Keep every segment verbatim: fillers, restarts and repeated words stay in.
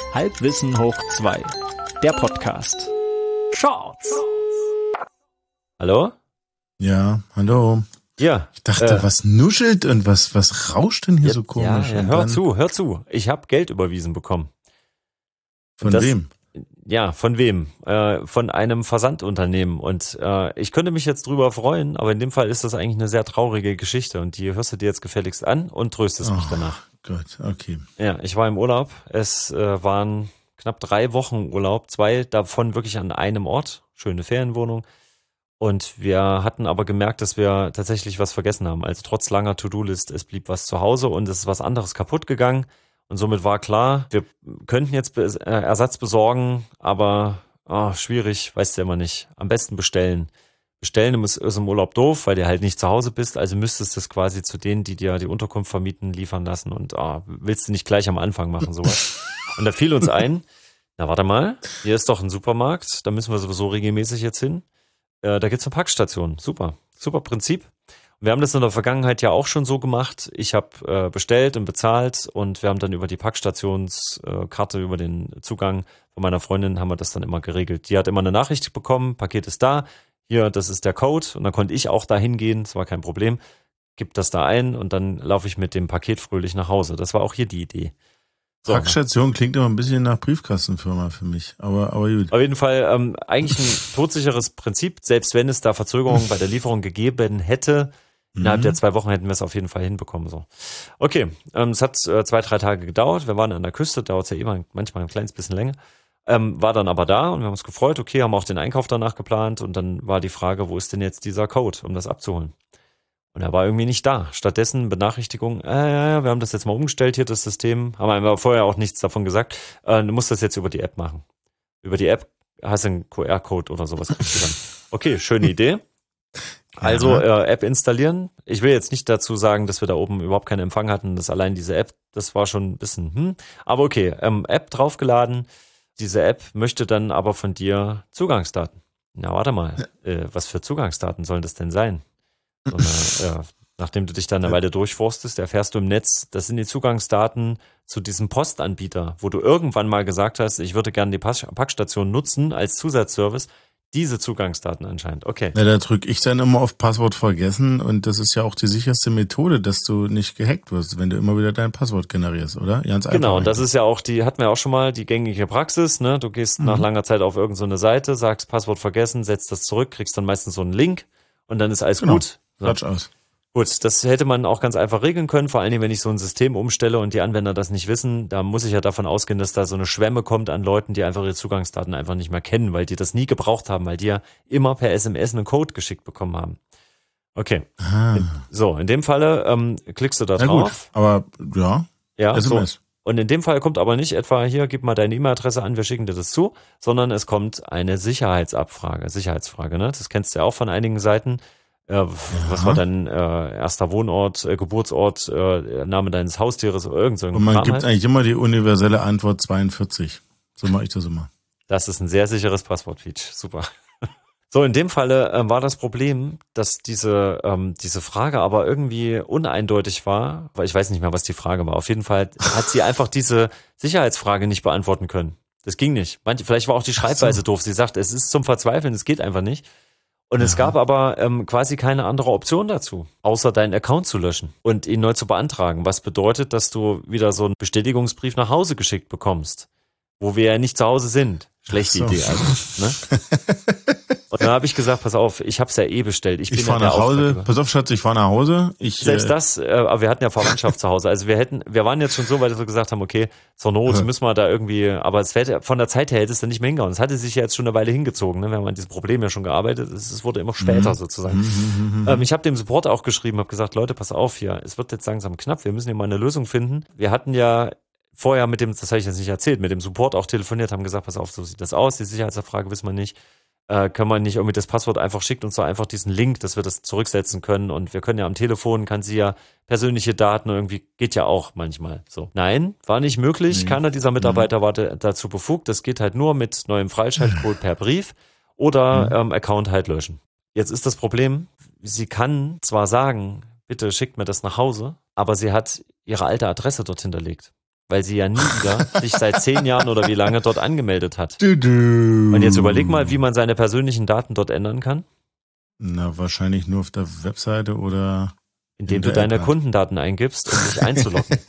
Halbwissen hoch zwei, der Podcast. Shorts. Hallo? Ja, hallo. Ja. Ich dachte, äh, was nuschelt und was, was rauscht denn hier ja, so komisch? Ja, ja, Und hör dann- zu, hör zu. Ich habe Geld überwiesen bekommen. Von das- wem? Ja, von wem? Äh, von einem Versandunternehmen. Und äh, ich könnte mich jetzt drüber freuen, aber in dem Fall ist das eigentlich eine sehr traurige Geschichte. Und die hörst du dir jetzt gefälligst an und tröstest mich Oh, danach. Gott, okay. Ja, ich war im Urlaub. Es äh, waren knapp drei Wochen Urlaub, zwei davon wirklich an einem Ort. Schöne Ferienwohnung. Und wir hatten aber gemerkt, dass wir tatsächlich was vergessen haben. Also trotz langer To-Do-List, es blieb was zu Hause und es ist was anderes kaputt gegangen. Und somit war klar, wir könnten jetzt Be- äh, Ersatz besorgen, aber ah, schwierig, weißt du ja immer nicht. Am besten bestellen. Bestellen ist, ist im Urlaub doof, weil du halt nicht zu Hause bist. Also müsstest du es quasi zu denen, die dir die Unterkunft vermieten, liefern lassen. Und ah, willst du nicht gleich am Anfang machen, sowas. Und da fiel uns ein, na warte mal, hier ist doch ein Supermarkt, da müssen wir sowieso regelmäßig jetzt hin. Äh, da gibt's eine Packstation. Super, super Prinzip. Wir haben das in der Vergangenheit ja auch schon so gemacht. Ich habe äh, bestellt und bezahlt und wir haben dann über die Packstationskarte, äh, über den Zugang von meiner Freundin haben wir das dann immer geregelt. Die hat immer eine Nachricht bekommen, Paket ist da, hier, das ist der Code und dann konnte ich auch da hingehen, das war kein Problem. Gib das da ein und dann laufe ich mit dem Paket fröhlich nach Hause. Das war auch hier die Idee. So. Packstation klingt immer ein bisschen nach Briefkastenfirma für mich, aber, aber gut. Auf jeden Fall ähm, eigentlich ein todsicheres Prinzip, selbst wenn es da Verzögerungen bei der Lieferung gegeben hätte. Innerhalb Mhm. der zwei Wochen hätten wir es auf jeden Fall hinbekommen. So, okay, ähm, es hat äh, zwei, drei Tage gedauert. Wir waren an der Küste, dauert es ja immer manchmal ein kleines bisschen länger. Ähm, war dann aber da und wir haben uns gefreut. Okay, haben auch den Einkauf danach geplant und dann war die Frage, wo ist denn jetzt dieser Code, um das abzuholen? Und er war irgendwie nicht da. Stattdessen Benachrichtigung, äh, ja, ja, wir haben das jetzt mal umgestellt hier, das System. Haben aber vorher auch nichts davon gesagt. Äh, du musst das jetzt über die App machen. Über die App hast du einen Q R-Code oder sowas. Kriegst du dann. Okay, schöne Idee. Also äh, App installieren. Ich will jetzt nicht dazu sagen, dass wir da oben überhaupt keinen Empfang hatten. Das allein diese App, das war schon ein bisschen, hm. Aber okay, ähm, App draufgeladen. Diese App möchte dann aber von dir Zugangsdaten. Na, warte mal. Äh, was für Zugangsdaten sollen das denn sein? So eine, äh, nachdem du dich dann eine Weile durchforstest, erfährst du im Netz, das sind die Zugangsdaten zu diesem Postanbieter, wo du irgendwann mal gesagt hast, ich würde gerne die Pass- Packstation nutzen als Zusatzservice. Diese Zugangsdaten anscheinend. Okay. Na, da drücke ich dann immer auf Passwort vergessen und das ist ja auch die sicherste Methode, dass du nicht gehackt wirst, wenn du immer wieder dein Passwort generierst, oder? Ganz einfach. Genau, und das eigentlich. ist ja auch die, hatten wir auch schon mal, die gängige Praxis, ne? Du gehst nach langer Zeit auf irgendeine so eine Seite, sagst Passwort vergessen, setzt das zurück, kriegst dann meistens so einen Link und dann ist alles Genau. gut. So. Quatsch aus. Gut, das hätte man auch ganz einfach regeln können, vor allen Dingen, wenn ich so ein System umstelle und die Anwender das nicht wissen, da muss ich ja davon ausgehen, dass da so eine Schwemme kommt an Leuten, die einfach ihre Zugangsdaten einfach nicht mehr kennen, weil die das nie gebraucht haben, weil die ja immer per S M S einen Code geschickt bekommen haben. Okay, Ah. so, in dem Falle ähm, klickst du da Na gut, drauf. aber ja, Ja, S M S. so. Und in dem Fall kommt aber nicht etwa, hier, gib mal deine E-Mail-Adresse an, wir schicken dir das zu, sondern es kommt eine Sicherheitsabfrage, Sicherheitsfrage, ne? Das kennst du ja auch von einigen Seiten. Äh, was war dein äh, erster Wohnort, äh, Geburtsort, äh, Name deines Haustieres oder irgend so ein Und man Kram gibt halt. eigentlich immer die universelle Antwort zweiundvierzig. So mache ich das immer. Das ist ein sehr sicheres Passwort, Peach. Super. So, in dem Falle äh, war das Problem, dass diese ähm, diese Frage aber irgendwie uneindeutig war, weil ich weiß nicht mehr, was die Frage war. Auf jeden Fall hat sie einfach diese Sicherheitsfrage nicht beantworten können. Das ging nicht. Manche, vielleicht war auch die Schreibweise doof. Sie sagt, es ist zum Verzweifeln, es geht einfach nicht. Und es gab aber ähm, quasi keine andere Option dazu, außer deinen Account zu löschen und ihn neu zu beantragen. Was bedeutet, dass du wieder so einen Bestätigungsbrief nach Hause geschickt bekommst, wo wir ja nicht zu Hause sind. Schlechte Ach so. Idee also. Ne? Und dann habe ich gesagt, pass auf, ich habe es ja eh bestellt. Ich, Ich bin fahre ja nach der Hause. Auftraggeber. Pass auf, Schatz, ich fahre nach Hause. Ich, Selbst äh, das, äh, aber wir hatten ja Verwandtschaft zu Hause. Also wir hätten, wir waren jetzt schon so weit, dass wir gesagt haben, okay, zur Not Ja. müssen wir da irgendwie, aber es hätte, von der Zeit her hätte es dann nicht mehr hingehauen. Es hatte sich ja jetzt schon eine Weile hingezogen, ne? Wir haben an diesem Problem ja schon gearbeitet. Es, es wurde immer später sozusagen. Ähm, ich habe dem Support auch geschrieben, habe gesagt, Leute, pass auf hier, es wird jetzt langsam knapp, wir müssen hier mal eine Lösung finden. Wir hatten ja vorher mit dem, das habe ich jetzt nicht erzählt, mit dem Support auch telefoniert, haben gesagt, pass auf, so sieht das aus, die Sicherheitsabfrage wissen wir nicht. Äh, kann man nicht irgendwie das Passwort einfach, schickt uns doch einfach diesen Link, dass wir das zurücksetzen können und wir können ja am Telefon, kann sie ja persönliche Daten irgendwie, geht ja auch manchmal so. Nein, war nicht möglich, Nee. keiner dieser Mitarbeiter war da- dazu befugt, das geht halt nur mit neuem Freischaltcode per Brief oder ähm, Account halt löschen. Jetzt ist das Problem, sie kann zwar sagen, bitte schickt mir das nach Hause, aber sie hat ihre alte Adresse dort hinterlegt. weil sie ja nie wieder sich seit zehn Jahren oder wie lange dort angemeldet hat. Du, du. Und jetzt überleg mal, wie man seine persönlichen Daten dort ändern kann. Na, wahrscheinlich nur auf der Webseite oder indem in du der deine App. Kundendaten eingibst, um dich einzuloggen.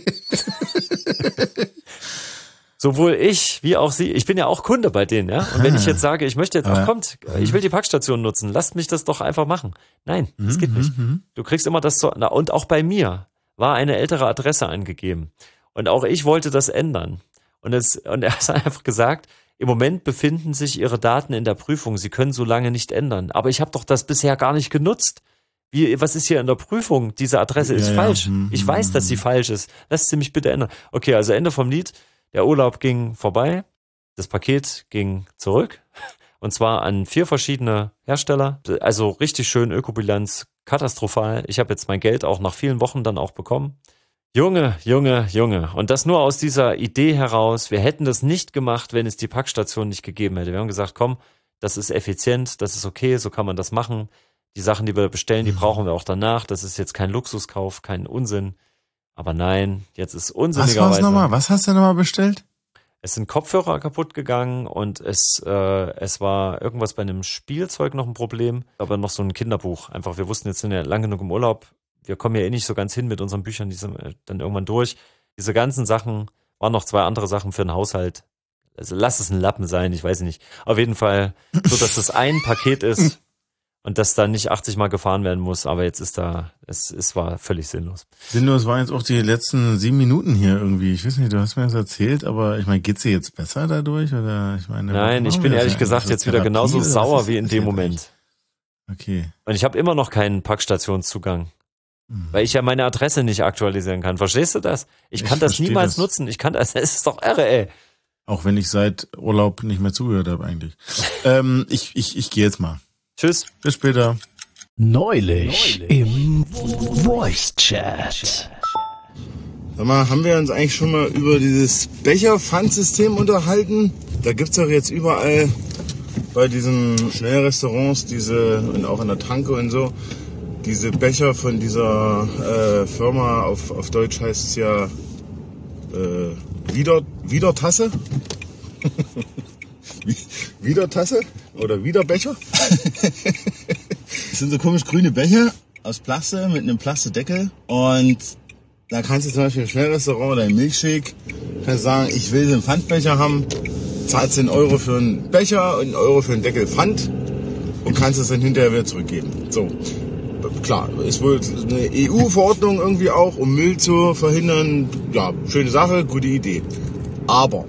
Sowohl ich wie auch sie. Ich bin ja auch Kunde bei denen, ja. Und wenn ich jetzt sage, ich möchte jetzt, ach kommt, ich will die Packstation nutzen, lasst mich das doch einfach machen. Nein, das geht nicht. Du kriegst immer das so, na, und auch bei mir war eine ältere Adresse angegeben. Und auch ich wollte das ändern. Und es, und er hat einfach gesagt, im Moment befinden sich Ihre Daten in der Prüfung. Sie können so lange nicht ändern. Aber ich habe doch das bisher gar nicht genutzt. Wie, was ist hier in der Prüfung? Diese Adresse ist ja, falsch. Ja. Ich weiß, dass sie falsch ist. Lass sie mich bitte ändern. Okay, also Ende vom Lied. Der Urlaub ging vorbei. Das Paket ging zurück. Und zwar an vier verschiedene Hersteller. Also richtig schön Ökobilanz. Katastrophal. Ich habe jetzt mein Geld auch nach vielen Wochen dann auch bekommen. Junge, Junge, Junge. Und das nur aus dieser Idee heraus. Wir hätten das nicht gemacht, wenn es die Packstation nicht gegeben hätte. Wir haben gesagt, komm, das ist effizient, das ist okay, so kann man das machen. Die Sachen, die wir bestellen, die brauchen wir auch danach. Das ist jetzt kein Luxuskauf, kein Unsinn. Aber nein, jetzt ist unsinnigerweise... Was war's nochmal? Was hast du nochmal bestellt? Es sind Kopfhörer kaputt gegangen und es, äh, es war irgendwas bei einem Spielzeug noch ein Problem. Aber noch so ein Kinderbuch. Einfach, wir wussten, jetzt sind ja lang genug im Urlaub. Wir kommen ja eh nicht so ganz hin mit unseren Büchern, die sind dann irgendwann durch. Diese ganzen Sachen waren noch zwei andere Sachen für den Haushalt. Also lass es ein Lappen sein, ich weiß nicht. Auf jeden Fall, so dass das ein Paket ist und dass da nicht achtzig Mal gefahren werden muss. Aber jetzt ist da, es, es war völlig sinnlos. Sinnlos waren jetzt auch die letzten sieben Minuten hier irgendwie. Ich weiß nicht, du hast mir das erzählt, aber ich meine, geht's dir jetzt besser dadurch? Oder ich meine, nein, ich bin ehrlich gesagt jetzt wieder genauso sauer wie in dem Moment. Okay. Und ich habe immer noch keinen Packstationszugang. Weil ich ja meine Adresse nicht aktualisieren kann. Verstehst du das? Ich kann ich das niemals das. nutzen. Ich kann das, es ist doch irre, ey. Auch wenn ich seit Urlaub nicht mehr zugehört habe eigentlich. ähm, ich ich, ich gehe jetzt mal. Tschüss. Bis später. Neulich, Neulich. im Voice Chat. Sag mal, haben wir uns eigentlich schon mal über dieses Becher-Pfandsystem unterhalten? Da gibt's doch jetzt überall bei diesen Schnellrestaurants diese, und auch an der Tanke und so, diese Becher von dieser äh, Firma, auf, auf Deutsch heißt es ja äh, Wieder, Wiedertasse. Wiedertasse oder Wiederbecher. Das sind so komisch grüne Becher aus Plastik mit einem Plastikdeckel. Und da kannst du zum Beispiel im Schnellrestaurant oder im Milkshake kannst sagen, ich will den Pfandbecher haben, zahlst den Euro für einen Becher und einen Euro für einen Deckel Pfand und kannst es dann hinterher wieder zurückgeben. So. Klar, ist wohl eine E U-Verordnung irgendwie auch, um Müll zu verhindern. Ja, schöne Sache, gute Idee. Aber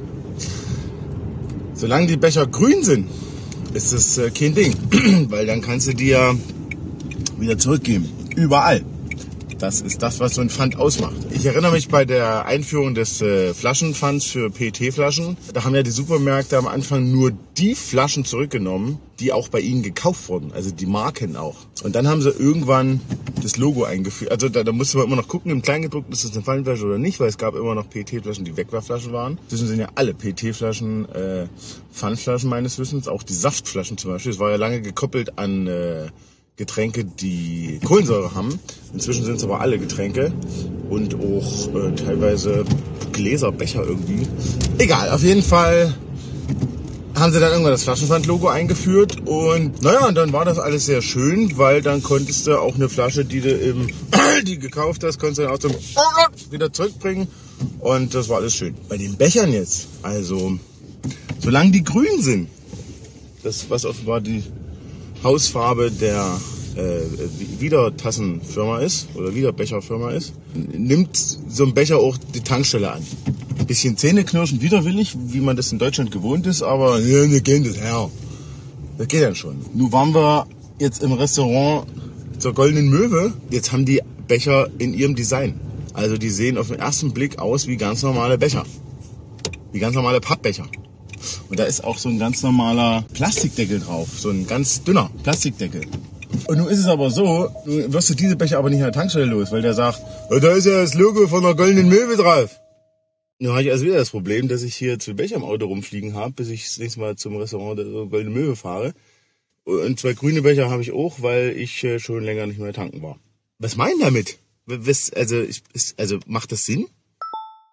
solange die Becher grün sind, ist das äh, kein Ding. Weil dann kannst du die ja wieder zurückgeben. Überall. Das ist das, was so ein Pfand ausmacht. Ich erinnere mich bei der Einführung des äh, Flaschenpfands für P E T-Flaschen. Da haben ja die Supermärkte am Anfang nur die Flaschen zurückgenommen, die auch bei ihnen gekauft wurden. Also die Marken auch. Und dann haben sie irgendwann das Logo eingeführt. Also da, da musste man immer noch gucken im Kleingedruckten, ist das eine Pfandflasche oder nicht, weil es gab immer noch P E T-Flaschen, die Wegwerfflaschen waren. Inzwischen sind ja alle P E T-Flaschen äh, Pfandflaschen meines Wissens. Auch die Saftflaschen zum Beispiel. Es war ja lange gekoppelt an... Äh, Getränke, die Kohlensäure haben. Inzwischen sind es aber alle Getränke und auch äh, teilweise Gläser, Becher irgendwie. Egal, auf jeden Fall haben sie dann irgendwann das Flaschenpfand-Logo eingeführt und naja, und dann war das alles sehr schön, weil dann konntest du auch eine Flasche, die du im die gekauft hast, konntest du dann auch zum wieder zurückbringen und das war alles schön. Bei den Bechern jetzt, also solange die grün sind, das was offenbar die Hausfarbe der äh, Wiedertassenfirma ist oder Wiederbecherfirma ist, nimmt so ein Becher auch die Tankstelle an. Ein bisschen zähneknirschend widerwillig, wie man das in Deutschland gewohnt ist, aber ja, wir gehen das her. Das geht dann schon. Nun waren wir jetzt im Restaurant zur Goldenen Möwe. Jetzt haben die Becher in ihrem Design. Also die sehen auf den ersten Blick aus wie ganz normale Becher. Wie ganz normale Pappbecher. Und da ist auch so ein ganz normaler Plastikdeckel drauf. So ein ganz dünner Plastikdeckel. Und nun ist es aber so, nun wirst du diese Becher aber nicht an der Tankstelle los, weil der sagt, oh, da ist ja das Logo von der Goldenen Möwe drauf. Nun habe ich also wieder das Problem, dass ich hier zwei Becher im Auto rumfliegen habe, bis ich das nächste Mal zum Restaurant der Goldene Möwe fahre. Und zwei grüne Becher habe ich auch, weil ich schon länger nicht mehr tanken war. Was meinen damit? Was, also, ich, also macht das Sinn?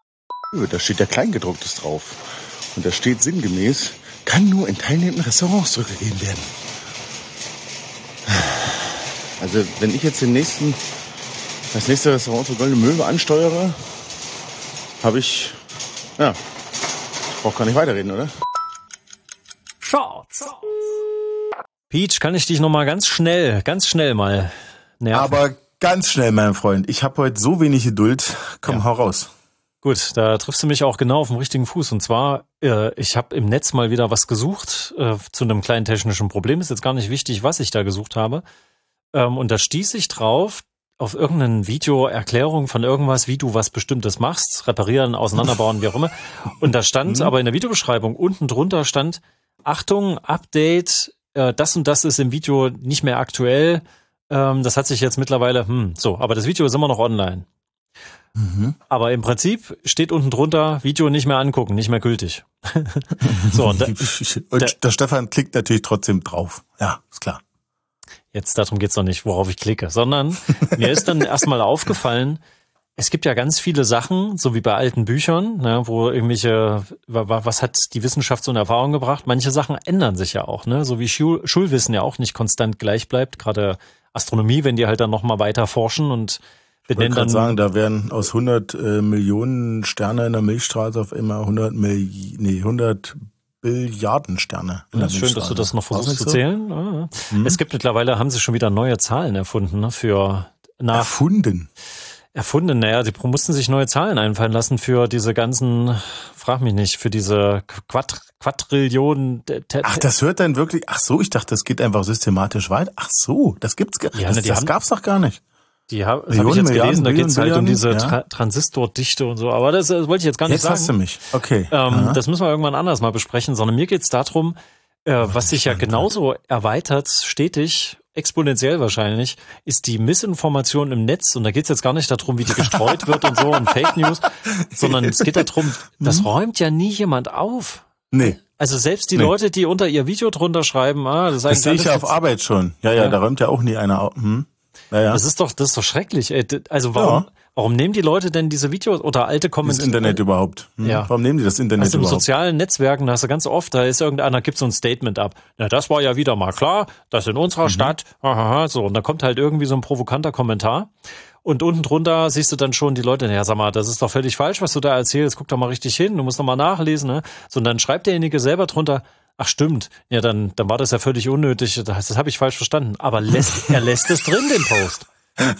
Da steht ja Kleingedrucktes drauf. Und da steht sinngemäß, kann nur in teilnehmenden Restaurants zurückgegeben werden. Also wenn ich jetzt den nächsten, das nächste Restaurant zur Goldene Möwe ansteuere, habe ich, ja, ich brauche gar nicht weiterreden, oder? Shorts. Peach, kann ich dich noch mal ganz schnell, ganz schnell mal nerven? Aber ganz schnell, mein Freund. Ich habe heute so wenig Geduld. Komm, ja. Hau raus. Gut, da triffst du mich auch genau auf dem richtigen Fuß. Und zwar, äh, ich habe im Netz mal wieder was gesucht äh, zu einem kleinen technischen Problem. Ist jetzt gar nicht wichtig, was ich da gesucht habe. Ähm, und da stieß ich drauf auf irgendeine Videoerklärung von irgendwas, wie du was Bestimmtes machst, reparieren, auseinanderbauen, wie auch immer. Und da stand, mhm. aber in der Videobeschreibung unten drunter stand, Achtung, Update, äh, das und das ist im Video nicht mehr aktuell. Ähm, das hat sich jetzt mittlerweile, hm, so, aber das Video ist immer noch online. Mhm. Aber im Prinzip steht unten drunter, Video nicht mehr angucken, nicht mehr gültig. So, und, da, und der, der Stefan klickt natürlich trotzdem drauf. Ja, ist klar. Jetzt, darum geht's doch nicht, worauf ich klicke, sondern mir ist dann erstmal aufgefallen, es gibt ja ganz viele Sachen, so wie bei alten Büchern, ne, wo irgendwelche, was hat die Wissenschaft so in Erfahrung gebracht? Manche Sachen ändern sich ja auch, ne, so wie Schul- Schulwissen ja auch nicht konstant gleich bleibt, gerade Astronomie, wenn die halt dann nochmal weiter forschen und benennen dann. Ich wollte sagen, da werden aus hundert äh, Millionen Sterne in der Milchstraße auf immer hundert Milli- nee, hundert Billiarden Sterne. In ja, der schön, dass du das noch versuchst zu so? zählen. Ah. Mhm. Es gibt mittlerweile, haben sie schon wieder neue Zahlen erfunden, ne, für nach. Erfunden? Erfunden, naja, die mussten sich neue Zahlen einfallen lassen für diese ganzen, frag mich nicht, für diese Quadr- Quadrillionen. Ach, das hört dann wirklich, ach so, ich dachte, das geht einfach systematisch weiter. Ach so, das gibt's gar nicht. Ja, das, ne, das haben, gab's doch gar nicht. Die ha, das habe ich jetzt gelesen, da geht's halt um diese ja. Tra- Transistordichte und so, aber das, das wollte ich jetzt gar nicht jetzt sagen. Jetzt hast du mich, okay. Ähm, das müssen wir irgendwann anders mal besprechen, sondern mir geht's darum, äh, was sich ja genauso erweitert, stetig, exponentiell wahrscheinlich, ist die Missinformation im Netz. Und da geht's jetzt gar nicht darum, wie die gestreut wird und so und Fake News, sondern es geht darum, das räumt ja nie jemand auf. Nee. Also selbst die nee. Leute, die unter ihr Video drunter schreiben, ah, das, das sehe ich ja auf Arbeit schon. Ja, ja, ja, da räumt ja auch nie einer auf. Hm. Naja. Das ist doch, das ist doch schrecklich. Also warum, ja. warum nehmen die Leute denn diese Videos oder alte Kommentare? Das Internet überhaupt. Hm. Ja. Warum nehmen die das Internet also überhaupt? Also in sozialen Netzwerken, da hast du ganz oft, da ist irgendeiner, gibt so ein Statement ab. Na, das war ja wieder mal klar, das in unserer mhm. Stadt, hahaha, so. Und da kommt halt irgendwie so ein provokanter Kommentar. Und unten drunter siehst du dann schon die Leute, ja, sag mal, das ist doch völlig falsch, was du da erzählst. Guck doch mal richtig hin, du musst doch mal nachlesen, ne? So, und dann schreibt derjenige selber drunter, ach stimmt, ja, dann, dann war das ja völlig unnötig, das, das habe ich falsch verstanden. Aber lässt, er lässt es drin, den Post.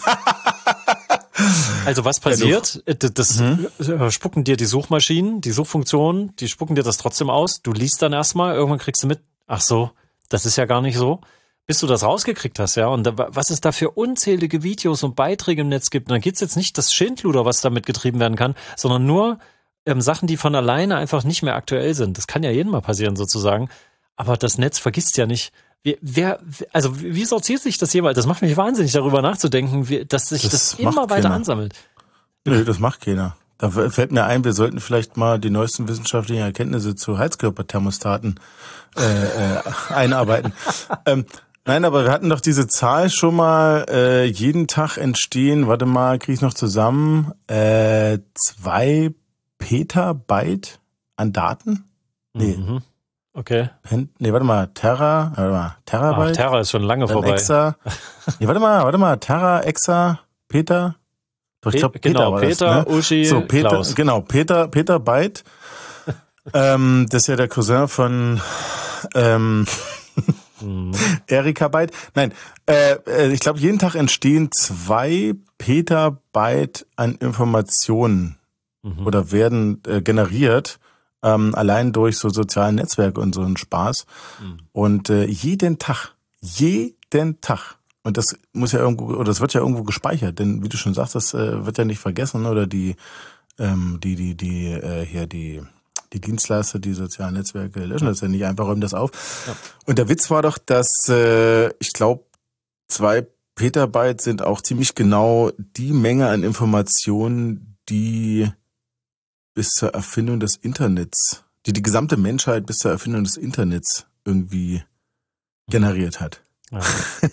Also was passiert? Das mhm. spucken dir die Suchmaschinen, die Suchfunktionen, die spucken dir das trotzdem aus. Du liest dann erstmal, irgendwann kriegst du mit, ach so, das ist ja gar nicht so. Bis du das rausgekriegt hast, ja. Und da, was es da für unzählige Videos und Beiträge im Netz gibt. Und dann geht's jetzt nicht das Schindluder, was damit getrieben werden kann, sondern nur ähm, Sachen, die von alleine einfach nicht mehr aktuell sind. Das kann ja jedem mal passieren sozusagen. Aber das Netz vergisst ja nicht. Wer, wer, also wie sortiert sich das jeweils? Das macht mich wahnsinnig, darüber nachzudenken, wie, dass sich das, das immer weiter keiner. ansammelt. Nö, das macht keiner. Da fällt mir ein, wir sollten vielleicht mal die neuesten wissenschaftlichen Erkenntnisse zu Heizkörperthermostaten äh, äh, einarbeiten. ähm, nein, aber wir hatten doch diese Zahl schon mal, äh, jeden Tag entstehen, warte mal, kriege ich noch zusammen, äh, zwei Petabyte an Daten? Nee. Mhm. Okay. Nee, warte mal, Terra, warte mal, Terabyte. Ach, Terra ist schon lange vorbei. Exa. Nee, warte mal, warte mal, Terra, Exa, Peter. Doch, ich glaube, genau, Peter, Peter, war das, ne? Uschi, so, Peter, Klaus. Genau, Peter, Peter Byte. ähm, das ist ja der Cousin von ähm, mhm. Erika Byte. Nein, äh, ich glaube, jeden Tag entstehen zwei Petabyte an Informationen mhm. oder werden äh, generiert. Ähm, allein durch so soziale Netzwerke und so einen Spaß. Mhm. Und äh, jeden Tag, jeden Tag. Und das muss ja irgendwo, oder das wird ja irgendwo gespeichert, denn wie du schon sagst, das äh, wird ja nicht vergessen, oder die, ähm, die, die, die, äh, hier die, die Dienstleister, die sozialen Netzwerke löschen das ja nicht einfach, räumen das auf. Ja. Und der Witz war doch, dass äh, ich glaube, zwei Petabyte sind auch ziemlich genau die Menge an Informationen, die bis zur Erfindung des Internets, die die gesamte Menschheit bis zur Erfindung des Internets irgendwie generiert hat. Ja.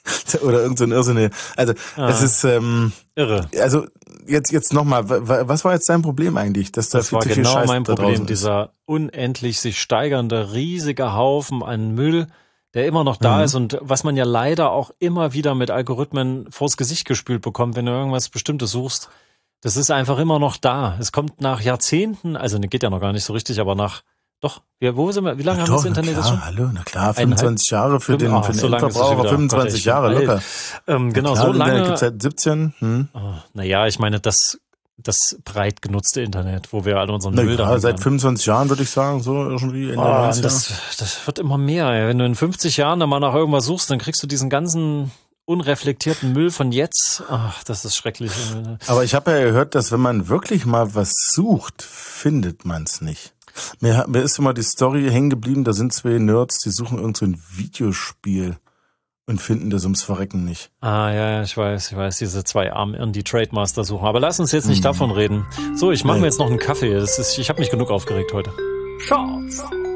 Oder irgend so ein Irrsinne. Also Ah. es ist ähm, Irre. also jetzt jetzt nochmal, was war jetzt dein Problem eigentlich? Dass da Das viel war zu viel genau Scheiß mein da Problem, draußen ist. dieser unendlich sich steigernde, riesige Haufen an Müll, der immer noch da Mhm. ist und was man ja leider auch immer wieder mit Algorithmen vors Gesicht gespült bekommt, wenn du irgendwas Bestimmtes suchst. Das ist einfach immer noch da. Es kommt nach Jahrzehnten, also ne, geht ja noch gar nicht so richtig, aber nach, doch, wir, wo sind wir, wie lange Na haben wir das doch, na Internet klar, jetzt schon? hallo, na klar, fünfundzwanzig Jahre für den, Ah, für den so lange ist es schon Endverbraucher, wieder. fünfundzwanzig Gott, ich Jahre bin alt. locker. Ähm, genau, Klar, so das Internet lange. gibt's seit siebzehn. Hm. Oh, naja, ich meine, das, das breit genutzte Internet, wo wir alle unseren Na Müll ja, da seit fünfundzwanzig Jahren würde ich sagen, so irgendwie Ende Oh, neunziger. das, das wird immer mehr. ey. Wenn du in fünfzig Jahren dann mal nach irgendwas suchst, dann kriegst du diesen ganzen unreflektierten Müll von jetzt. Ach, das ist schrecklich. Aber ich habe ja gehört, dass wenn man wirklich mal was sucht, findet man es nicht. Mir, mir ist immer die Story hängen geblieben, da sind zwei Nerds, die suchen irgend so ein Videospiel und finden das ums Verrecken nicht. Ah, ja, ja, ich weiß, ich weiß, diese zwei armen Irren, die Trademaster suchen. Aber lass uns jetzt nicht davon reden. So, ich mache mir jetzt noch einen Kaffee. Das ist, ich habe mich genug aufgeregt heute. Shorts.